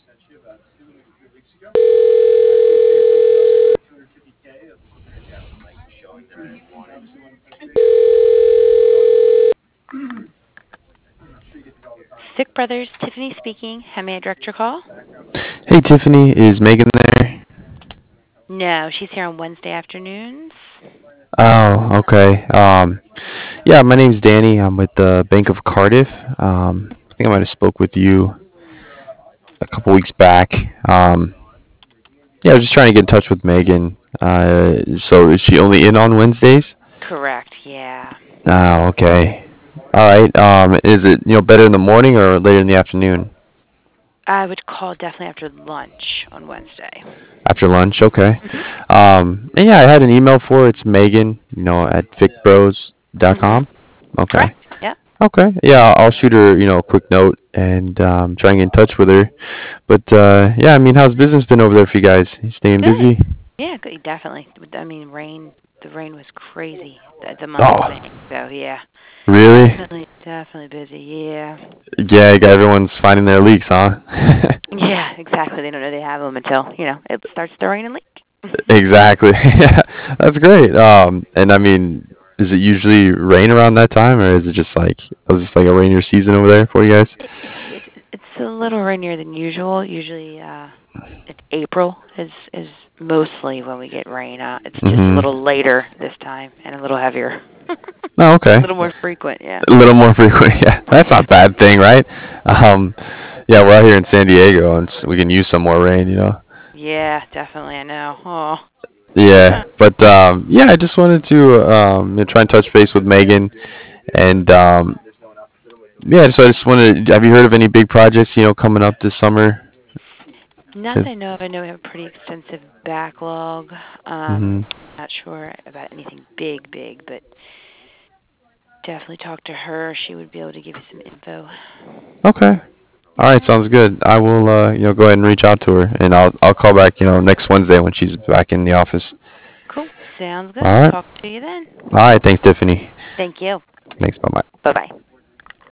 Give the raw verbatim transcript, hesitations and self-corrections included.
Sick Brothers, Tiffany speaking. How may I direct your call? Hey Tiffany, is Megan there? No, she's here on Wednesday afternoons. Oh, okay. Um, yeah, my name's Danny. I'm with the Bank of Cardiff. Um, I think I might have spoke with you a couple weeks back. Um, yeah, I was just trying to get in touch with Megan. Uh, so is she only in on Wednesdays? Correct, yeah. Oh, okay. All right. Um, is it you know better in the morning or later in the afternoon? I would call definitely after lunch on Wednesday. After lunch, okay. Mhm. Um, and yeah, I had an email for her. It's Megan, you know, at vic bros dot Mhm. com. Okay. Correct. Yep. Okay. Yeah, I'll shoot her, you know, a quick note and um, try and get in touch with her. But uh, yeah, I mean, how's business been over there for you guys? You staying Good. busy? Yeah, good. Definitely. I mean, rain. The rain was crazy the, the month of Oh, May. So yeah, really? definitely, definitely busy. Yeah. Yeah, everyone's finding their leaks, huh? Yeah, exactly. They don't know they have them until you know it starts to rain and leak. Exactly. Yeah, that's great. Um, and I mean, is it usually rain around that time, or is it just like was this like a rainier season over there for you guys? It, it, it's a little rainier than usual. Usually, uh, it's April is is mostly when we get rain. Uh, it's just a Mhm. little later this time and a little heavier, Oh, a okay. little more frequent. Yeah. A little more frequent. Yeah, that's not a bad thing, right? Um, yeah, we're out here in San Diego, and s- we can use some more rain, you know. Yeah, definitely. I know. Oh. Yeah, but um, yeah, I just wanted to um, you know, try and touch base with Megan, and um, yeah, so I just wanted. Have you heard of any big projects, you know, coming up this summer? Not that I know of. I know we have a pretty extensive backlog. Um, Mm-hmm. not sure about anything big, big, but definitely talk to her. She would be able to give you some info. Okay. All right, Yeah. sounds good. I will, uh, you know, go ahead and reach out to her, and I'll I'll call back, you know, next Wednesday when she's back in the office. Cool. Sounds good. All I'll right. talk to you then. All right. Thanks, Tiffany. Thank you. Thanks. Bye bye. Bye bye.